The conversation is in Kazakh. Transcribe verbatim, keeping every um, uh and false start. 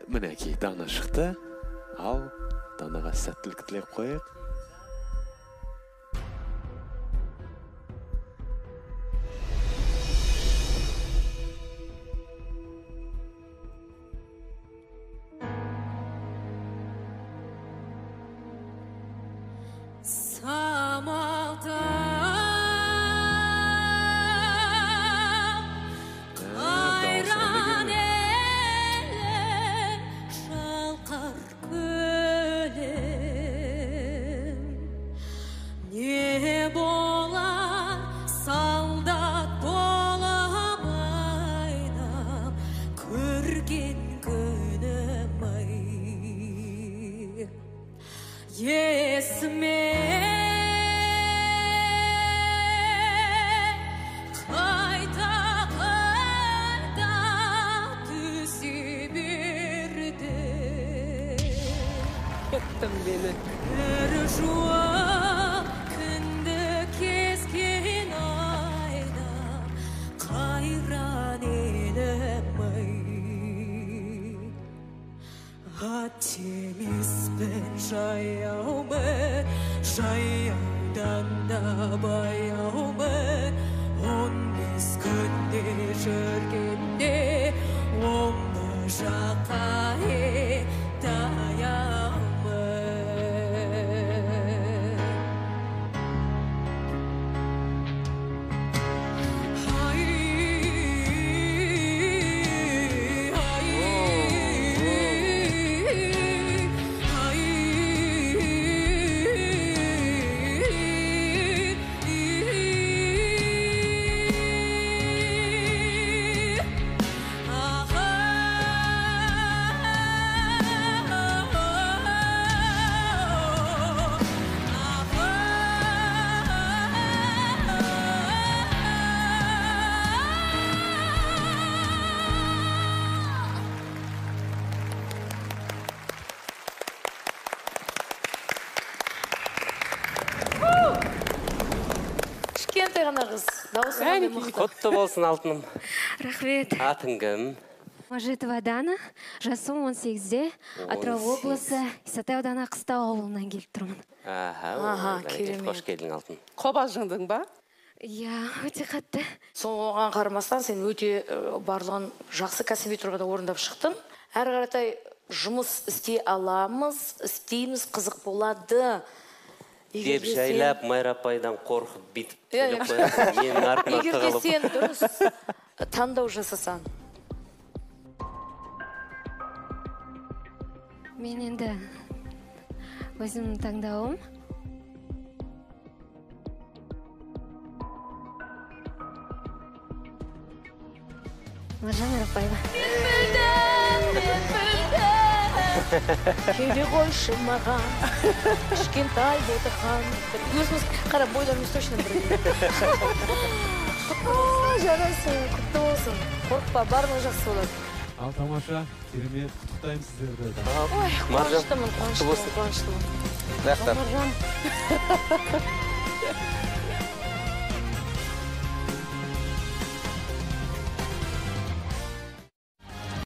Мінекей, Дана шықты. Ал, Данаға сәттілік тілеп қойық. Құтты болсын алтыным. Рахмет. Атың кім? Мажитова Дана, жасым он сегізде, Атырау облысы, Исатай ауданы Аққыстау ауылынан келіп тұрмын. Аха, қош келдің алтын. Қобалжыңдың ба? Иә, өте қатты. Соған қарамастан сен өте барлығын жақсы кәсіби тұрғыда орындап шықтың. Әрі қаратай жұмыс істей аламыз, істейміз, қызық болады. Деп жайлап Майрапайдан қорқып битіп келіп қойып, менің артына тығылып. Егер де сен дұрыс таңдау жасасан. Мен енді өзімнің таңдауым. Маржан Арапбаева. Кеуде қойшы маған, кішкентай ботақан. Өзіміз қара бойларымыз точно бірге. Жарайсың, құтты болсын. Қорқпа, барлығы жақсы болады. Ал тамаша, керемет, құттықтаймын сіздерді. Ой, қуаныштымын, қуаныштымын, қуаныштымын. Рахмет. Маржан.